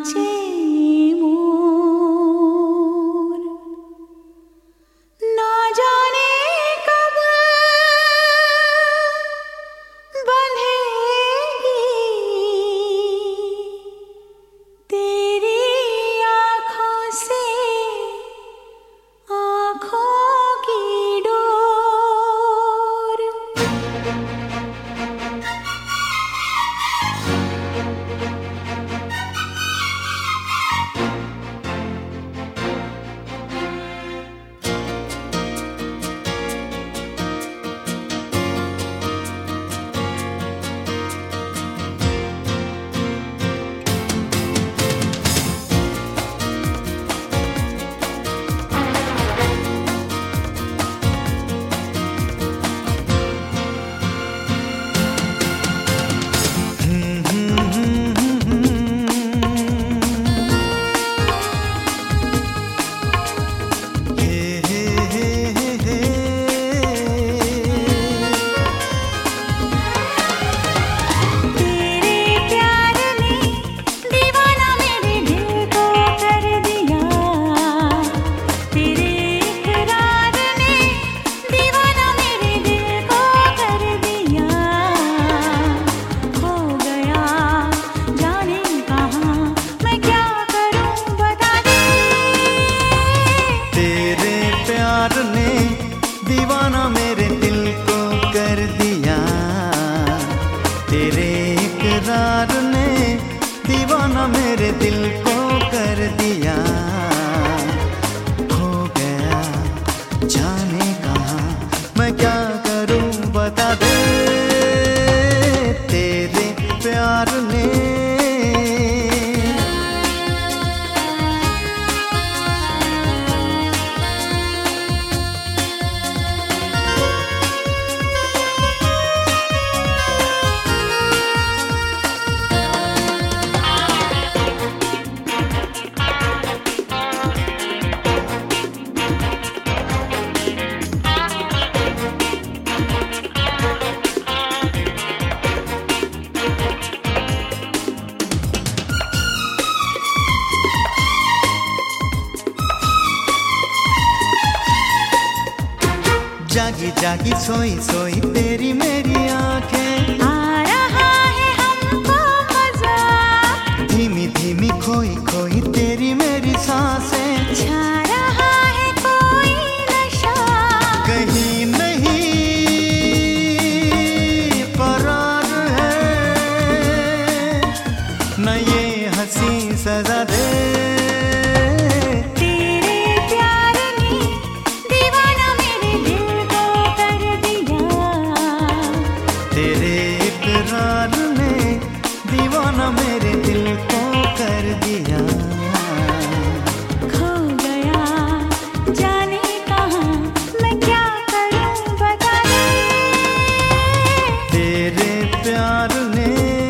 नाचे मोर, ना जाने कब बंधेगी तेरी आँखों से आँखों की डोर। दीवाना मेरे दिल को कर दिया, तेरे इकरार ने दीवाना मेरे दिल को कर दिया। खो गया जाने कहाँ, मैं क्या करूं बता दे, तेरे प्यार ने। जागी जागी सोई सोई तेरी मेरी आंखें, आ रहा है हमको मजा, धीमी धीमी खोई खोई तेरी मेरी सांसें, छा रहा है कोई नशा, कहीं नहीं फरार है न ये हंसी सजा दे। तेरे इकरार ने दीवाना मेरे दिल को कर दिया। खो गया जाने कहाँ, मैं क्या करूं बता दे, तेरे प्यार ने।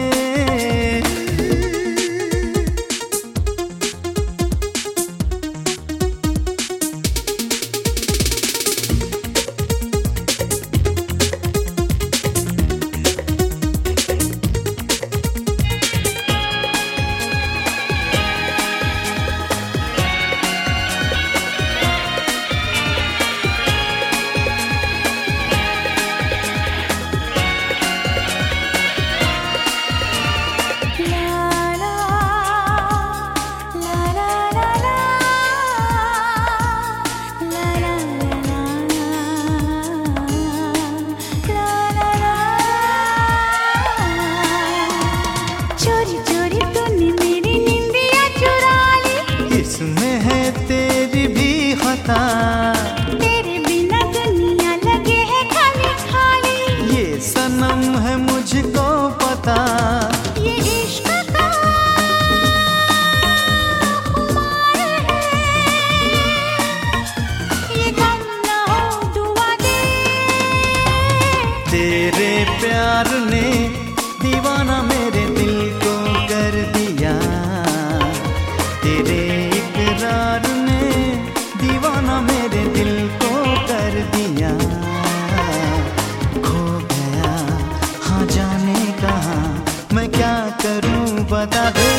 इसमें है तेरी भी खता, तेरे बिना दुनिया लगे है खाली खाली, ये सनम है मुझको पता, ये इश्क का खुमार है, ये गम ना हो दुआ दे, तेरे प्यार ने दीवाना मेरे दिल को कर दिया। तेरे इकरार ने दीवाना मेरे दिल को कर दिया। खो गया हाँ जाने कहाँ, मैं क्या करूं बता दे।